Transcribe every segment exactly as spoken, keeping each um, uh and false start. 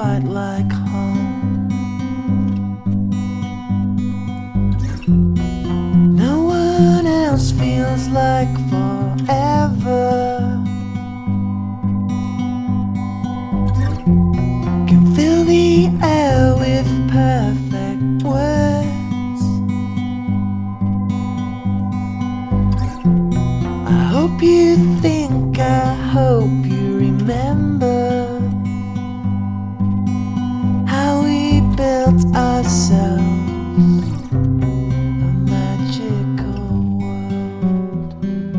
quite like home. No one else feels like forever. Can fill the air with perfect words. I hope you think, I hope you remember how we built ourselves a magical world.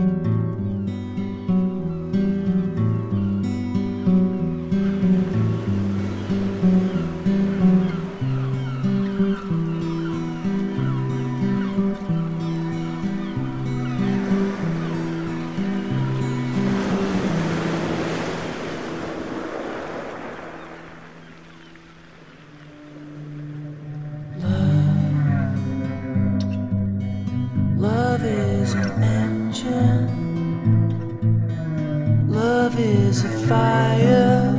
Love is an engine. Love is a fire.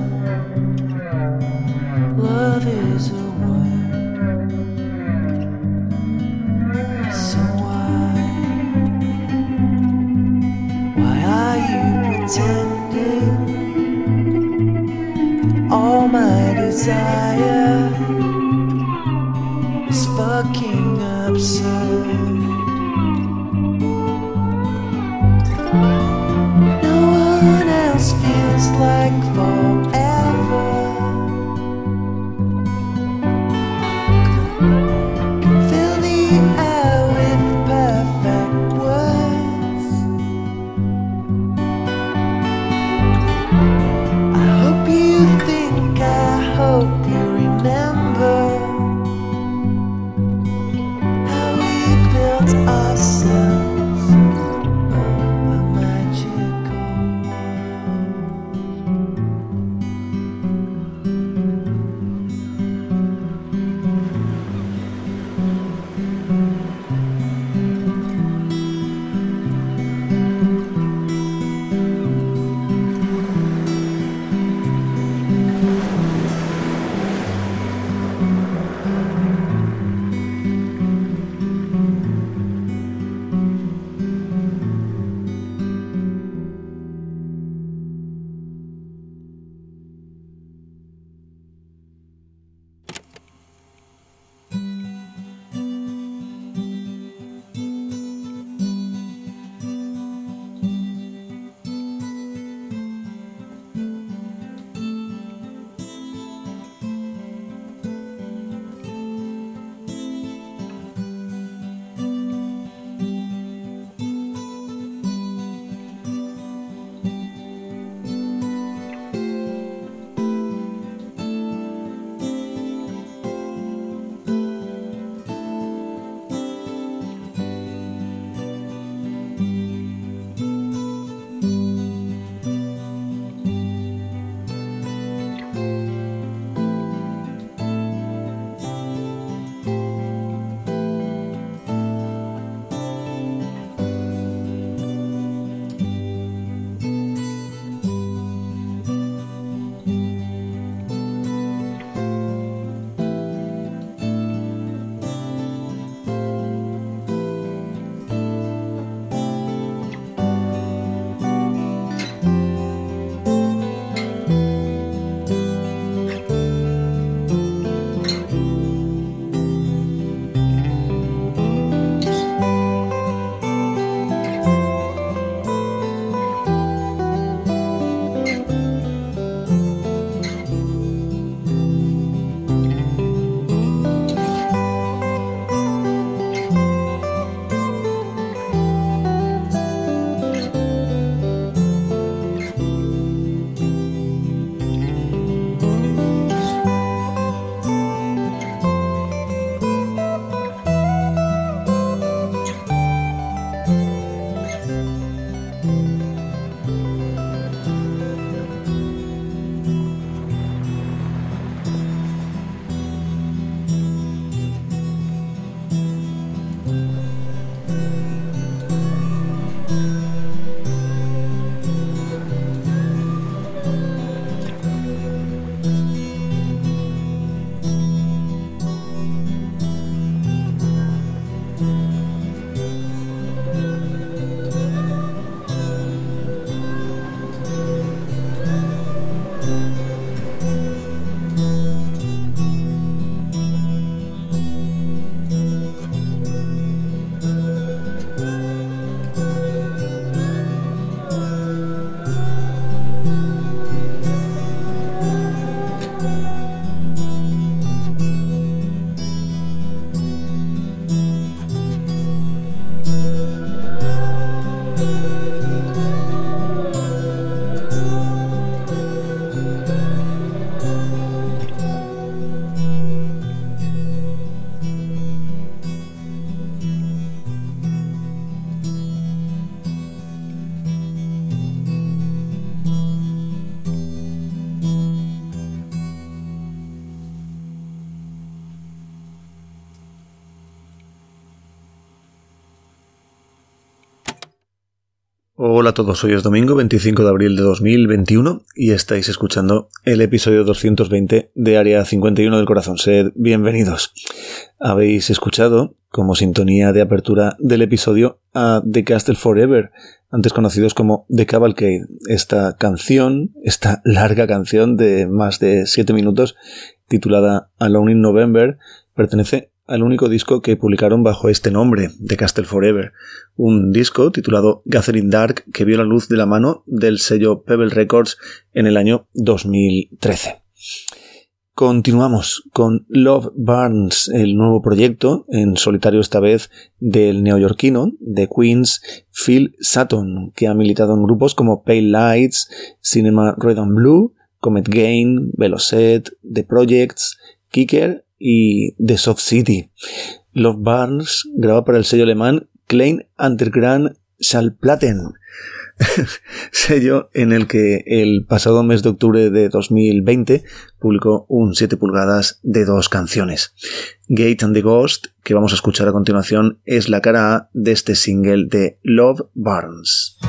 Love is a word. So why, why are you pretending that all my desire is fucking absurd? No one else feels like forever. Can fill the air with perfect words. I hope you think, I hope you remember how we Hola a todos, hoy es domingo veinticinco de abril de dos mil veintiuno y estáis escuchando el episodio doscientos veinte de Área cincuenta y uno del Corazón. Sed bienvenidos. Habéis escuchado, como sintonía de apertura del episodio, a The Castle Forever, antes conocidos como The Cavalcade. Esta canción, esta larga canción de más de siete minutos, titulada Alone in November, pertenece al único disco que publicaron bajo este nombre, The Castle Forever, un disco titulado Gathering Dark que vio la luz de la mano del sello Pebble Records en el año dos mil trece. Continuamos con Love Burns, el nuevo proyecto, en solitario esta vez, del neoyorquino de Queens, Phil Sutton, que ha militado en grupos como Pale Lights, Cinema Red and Blue, Comet Gain, Velocet, The Projects, Kicker y The Soft City. Love Burns graba para el sello alemán Klein Underground Schallplatten, sello en el que el pasado mes de octubre de dos mil veinte publicó un siete pulgadas de dos canciones. Gate and the Ghost, que vamos a escuchar a continuación, es la cara A de este single de Love Burns.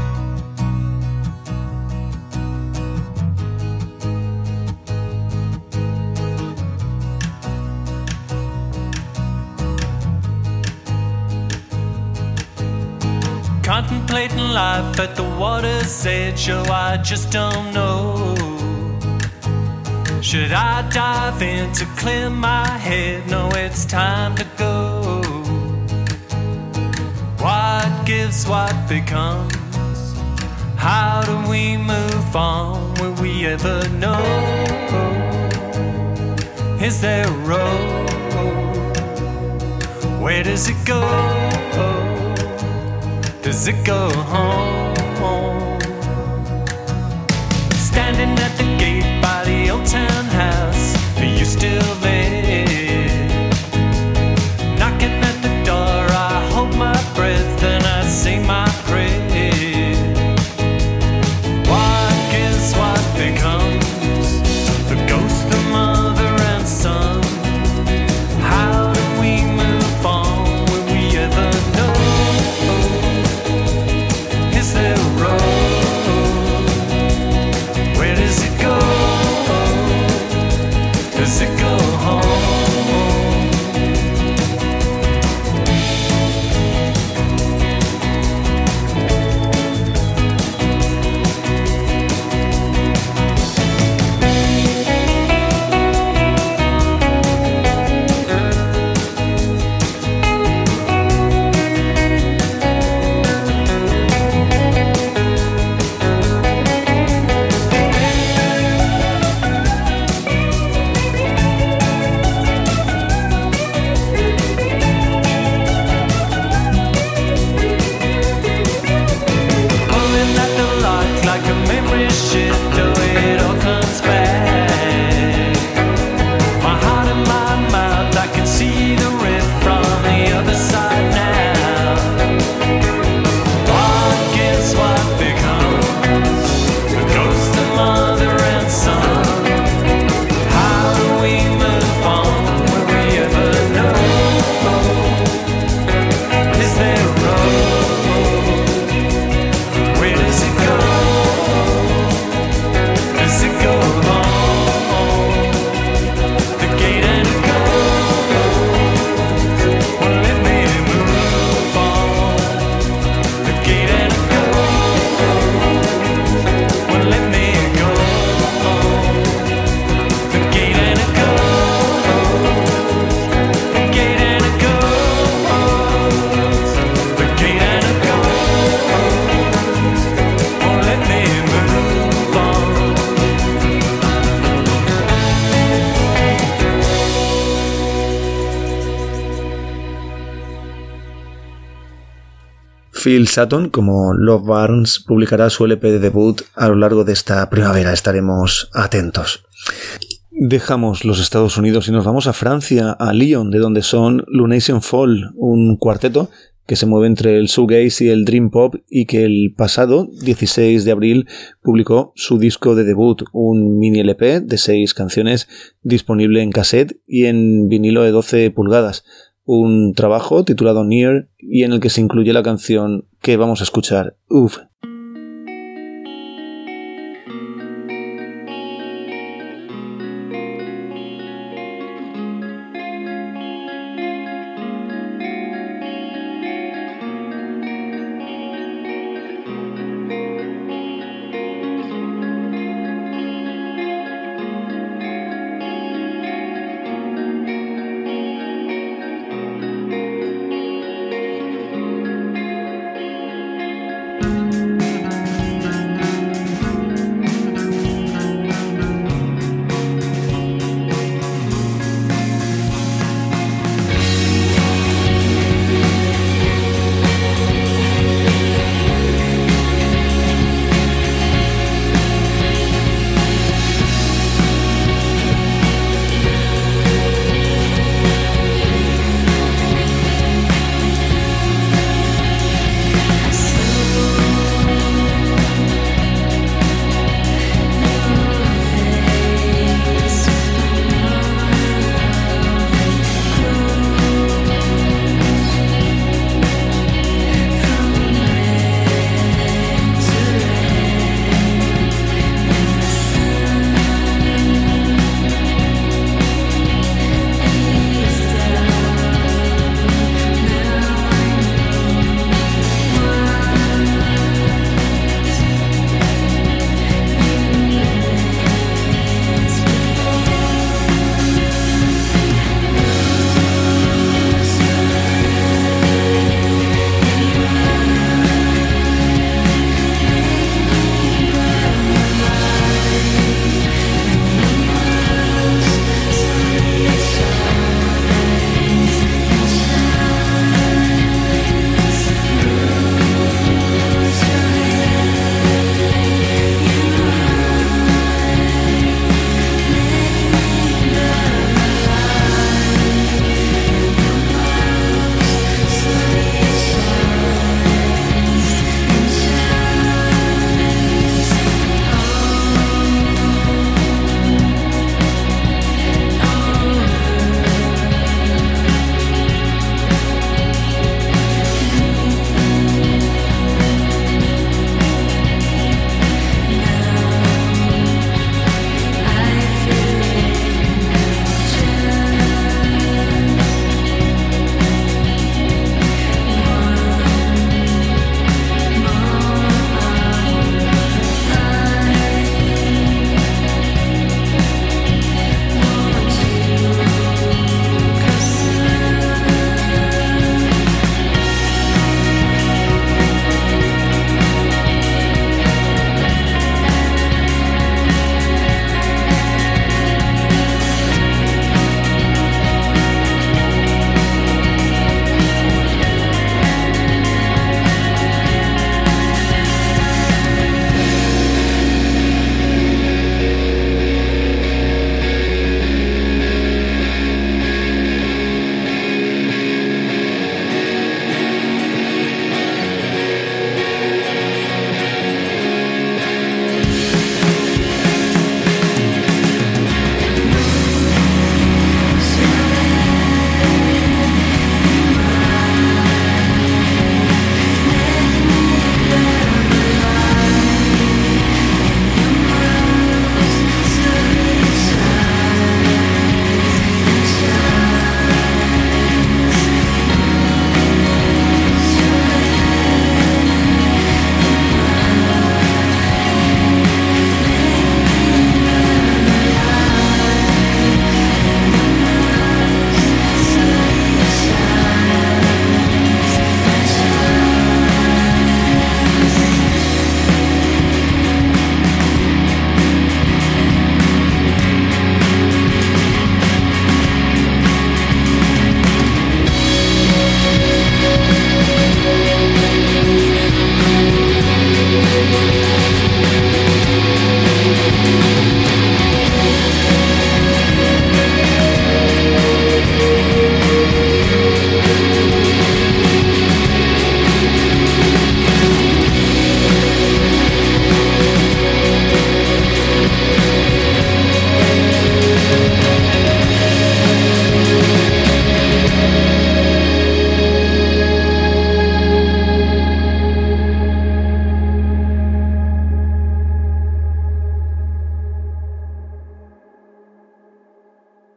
Contemplating life at the water's edge, oh, I just don't know. Should I dive in to clear my head? No, it's time to go. What gives, what becomes? How do we move on? Will we ever know? Is there a road? Where does it go? Does it go home? Standing at the gate by the old townhouse, are you still there? Knocking at the door, I hold my breath and I say my prayer. What gives, what becomes? The ghost, the mother and son. How do we move on? Will we ever know? Is there a road? Where does it go? Does it go home? Phil Sutton, como Love Burns, publicará su L P de debut a lo largo de esta primavera. Estaremos atentos. Dejamos los Estados Unidos y nos vamos a Francia, a Lyon, de donde son Lunation Fall, un cuarteto que se mueve entre el shoegaze y el dream pop y que el pasado dieciséis de abril publicó su disco de debut, un mini L P de seis canciones disponible en cassette y en vinilo de doce pulgadas. Un trabajo titulado Near y en el que se incluye la canción que vamos a escuchar, Uf.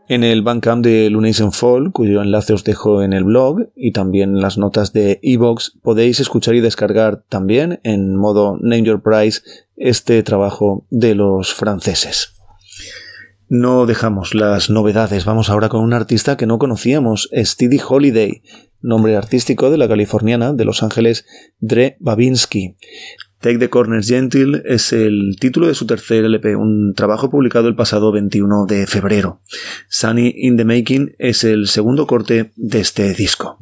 En el Bandcamp de Lunation Fall, cuyo enlace os dejo en el blog y también en las notas de iVoox, podéis escuchar y descargar también en modo Name Your Price este trabajo de los franceses. No dejamos las novedades, vamos ahora con un artista que no conocíamos, Steady Holiday, nombre artístico de la californiana de Los Ángeles Dre Babinski. Take the Corners Gentle es el título de su tercer L P, un trabajo publicado el pasado veintiuno de febrero. Sunny in the Making es el segundo corte de este disco.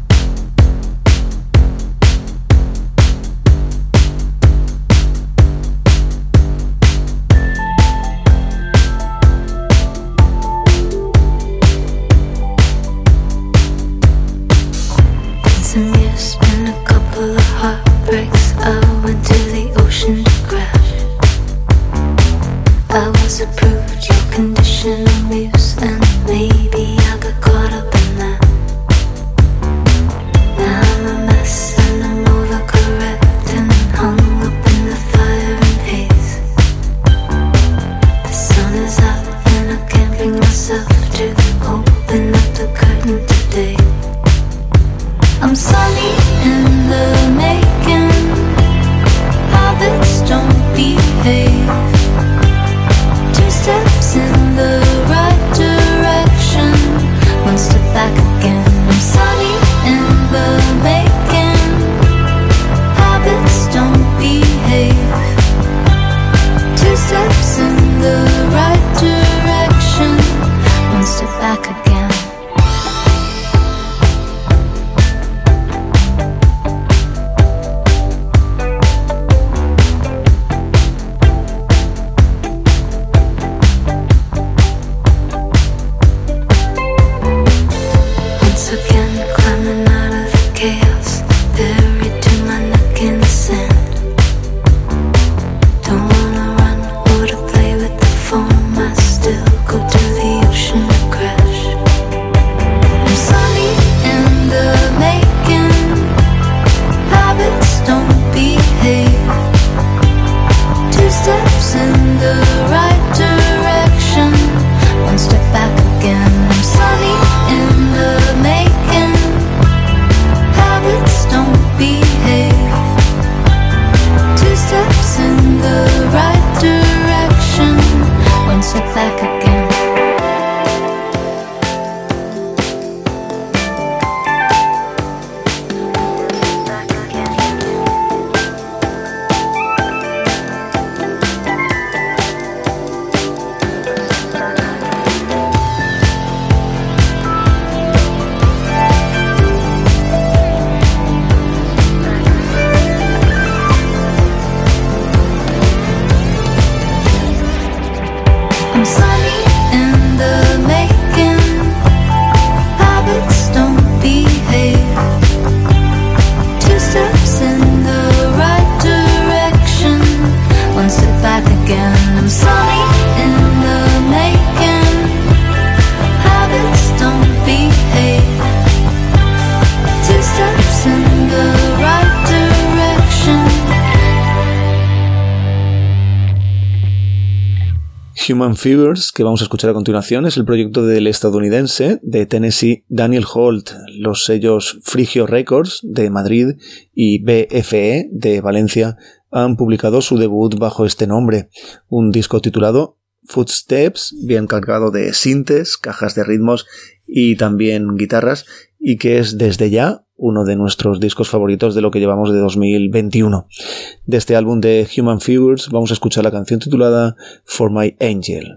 Human Figures, que vamos a escuchar a continuación, es el proyecto del estadounidense de Tennessee Daniel Holt. Los sellos Frigio Records de Madrid y B F E de Valencia han publicado su debut bajo este nombre, un disco titulado Footsteps, bien cargado de sintes, cajas de ritmos y también guitarras, y que es desde ya uno de nuestros discos favoritos de lo que llevamos de dos mil veintiuno. De este álbum de Human Figures vamos a escuchar la canción titulada For My Angel.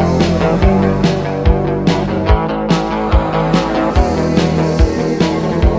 Thank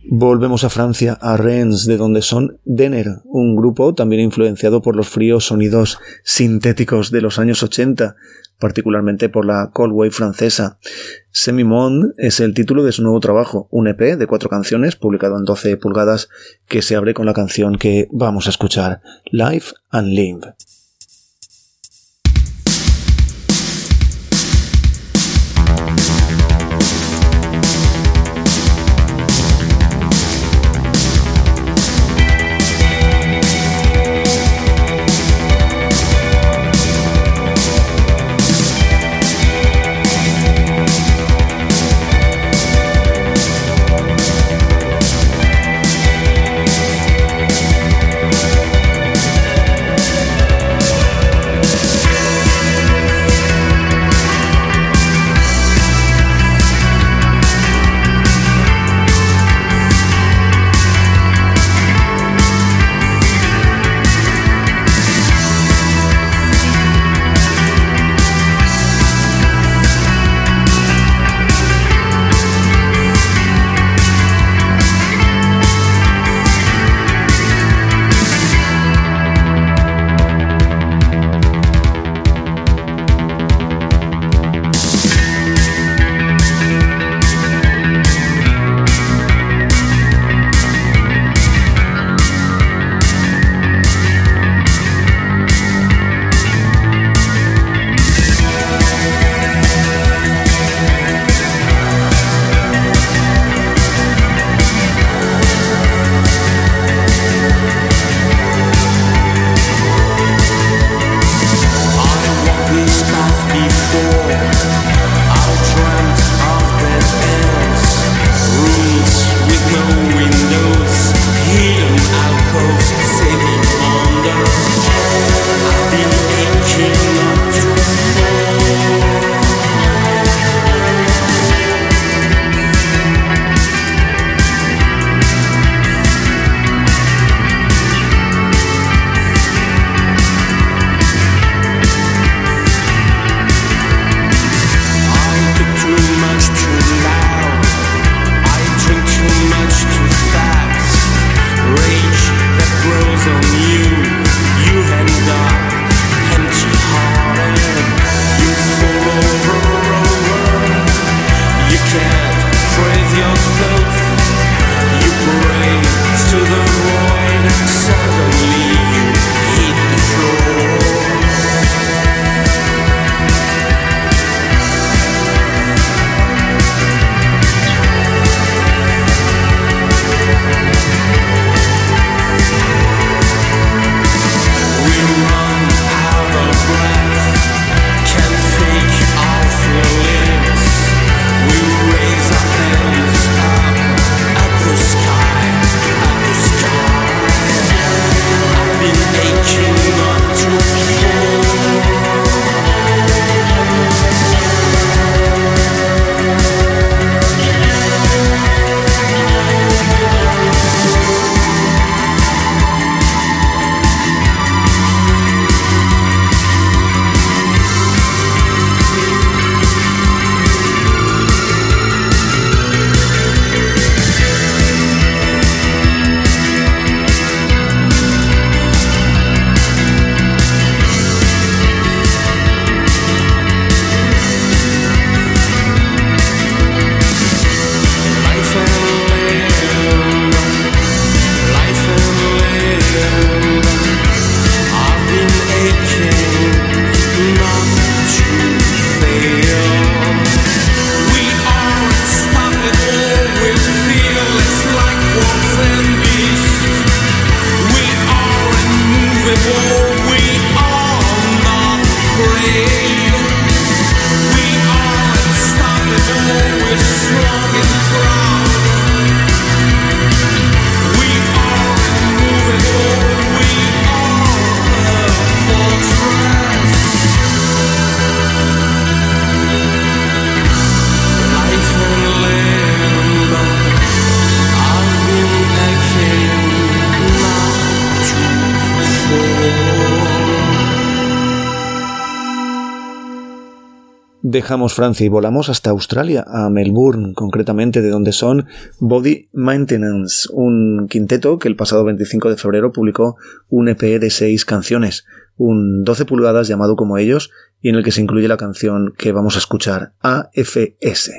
Volvemos a Francia, a Rennes, de donde son Denner, un grupo también influenciado por los fríos sonidos sintéticos de los años ochenta, particularmente por la Cold Wave francesa. Semi-Monde es el título de su nuevo trabajo, un E P de cuatro canciones, publicado en doce pulgadas, que se abre con la canción que vamos a escuchar, Life and Live. Dejamos Francia y volamos hasta Australia, a Melbourne, concretamente, de donde son Body Maintenance, un quinteto que el pasado veinticinco de febrero publicó un E P de seis canciones, un doce pulgadas llamado como ellos, y en el que se incluye la canción que vamos a escuchar, A F S.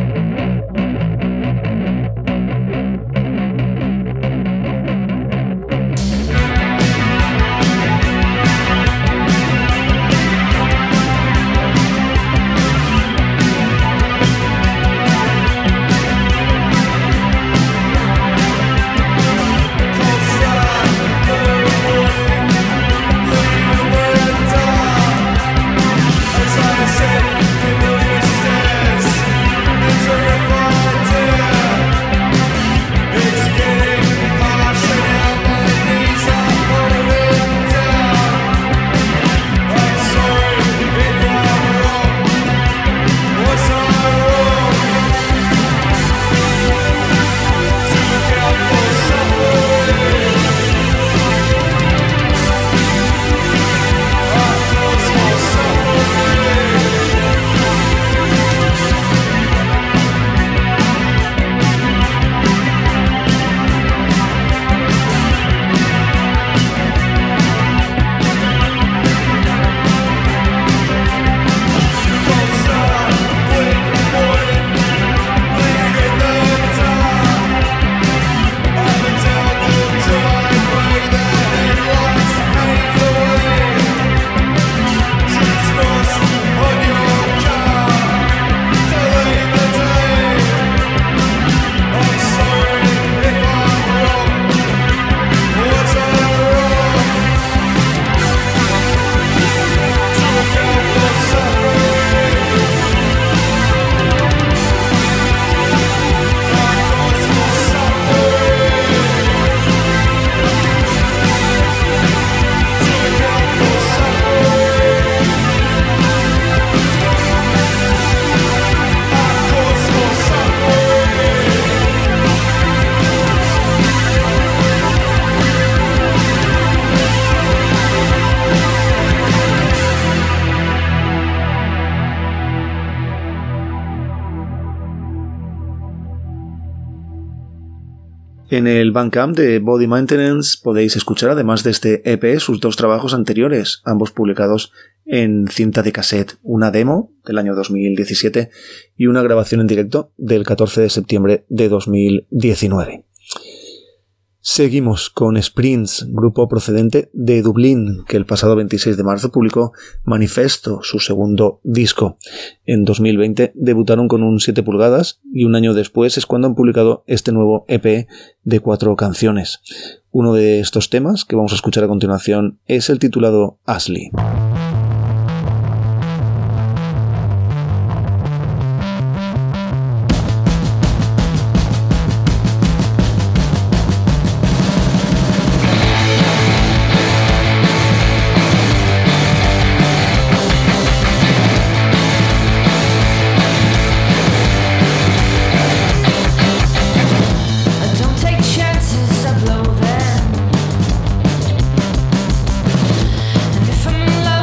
En el Bandcamp de Body Maintenance podéis escuchar, además de este E P, sus dos trabajos anteriores, ambos publicados en cinta de cassette, una demo del año dos mil diecisiete y una grabación en directo del catorce de septiembre de dos mil diecinueve. Seguimos con Sprints, grupo procedente de Dublín, que el pasado veintiséis de marzo publicó Manifesto, su segundo disco. En dos mil veinte debutaron con un siete pulgadas y un año después es cuando han publicado este nuevo E P de cuatro canciones. Uno de estos temas que vamos a escuchar a continuación es el titulado Ashley. If I'm in love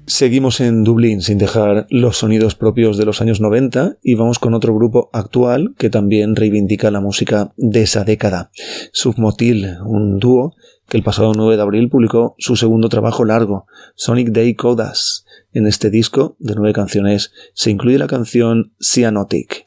Seguimos en Dublín sin dejar los sonidos propios de los años noventa y vamos con otro grupo actual que también reivindica la música de esa década. Submotil, un dúo que el pasado nueve de abril publicó su segundo trabajo largo, Sonic Day Codas. En este disco de nueve canciones se incluye la canción Cyanotic.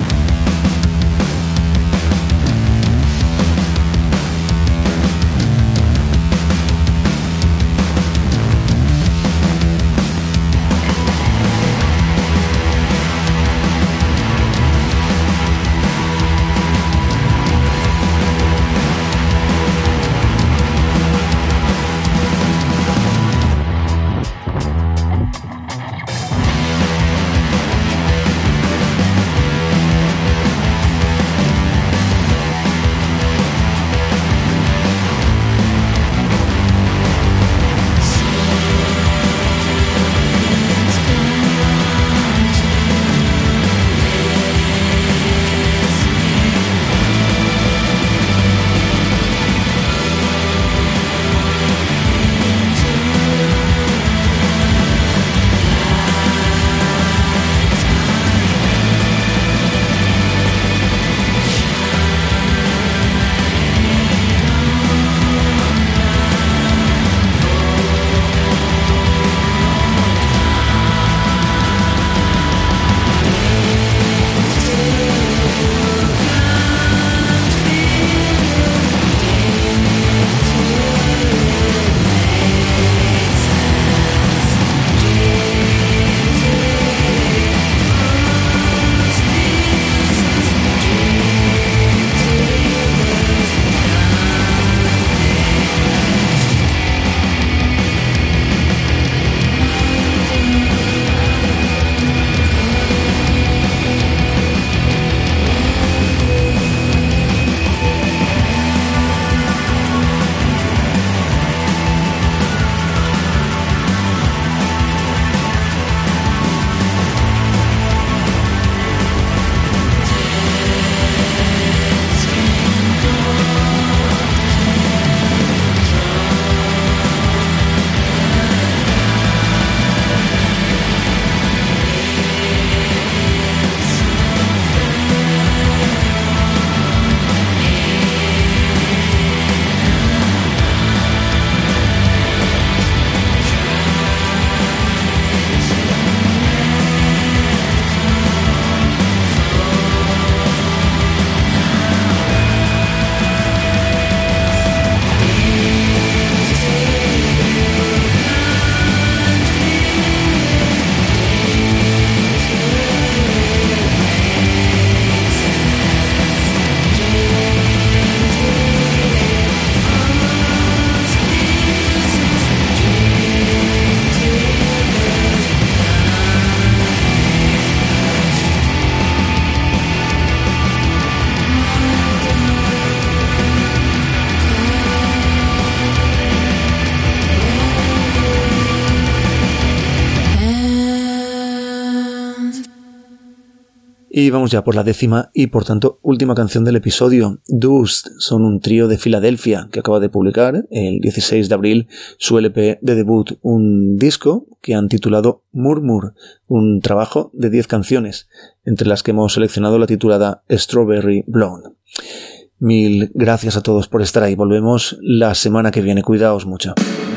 Y vamos ya por la décima y por tanto última canción del episodio. Dust son un trío de Filadelfia que acaba de publicar el dieciséis de abril su L P de debut, un disco que han titulado Murmur, un trabajo de diez canciones, entre las que hemos seleccionado la titulada Strawberry Blonde. Mil gracias a todos por estar ahí. Volvemos la semana que viene. Cuidaos mucho.